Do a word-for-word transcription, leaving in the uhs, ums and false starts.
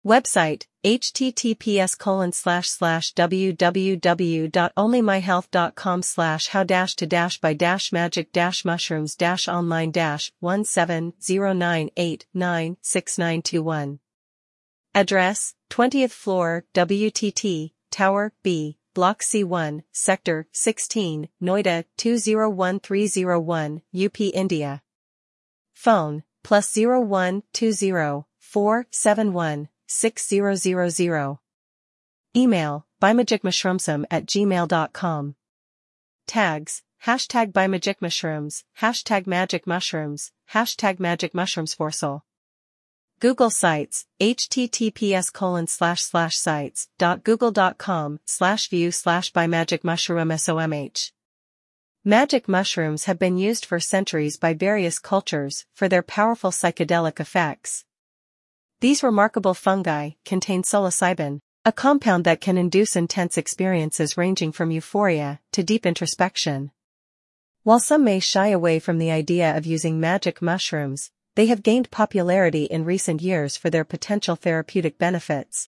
Website, https colon slash slash www.onlymyhealth.com slash how dash to dash by dash magic dash mushrooms dash online dash one seven zero nine eight nine six nine two one. Address, twentieth floor, W T T, Tower, B, Block C one, Sector, sixteen, Noida, two zero one three zero one, U P, India. Phone, plus zero one two zero four seven one six zero zero zero. Email, bymagicmushroomsome at gmail dot com. Tags, hashtag bymagicmushrooms, hashtag magicmushrooms, hashtag magicmushroomsforsal. Google Sites, https colon slash slash sites dot google dot com slash view slash bymagicmushroomsomh. Magic mushrooms have been used for centuries by various cultures for their powerful psychedelic effects. These remarkable fungi contain psilocybin, a compound that can induce intense experiences ranging from euphoria to deep introspection. While some may shy away from the idea of using magic mushrooms, they have gained popularity in recent years for their potential therapeutic benefits.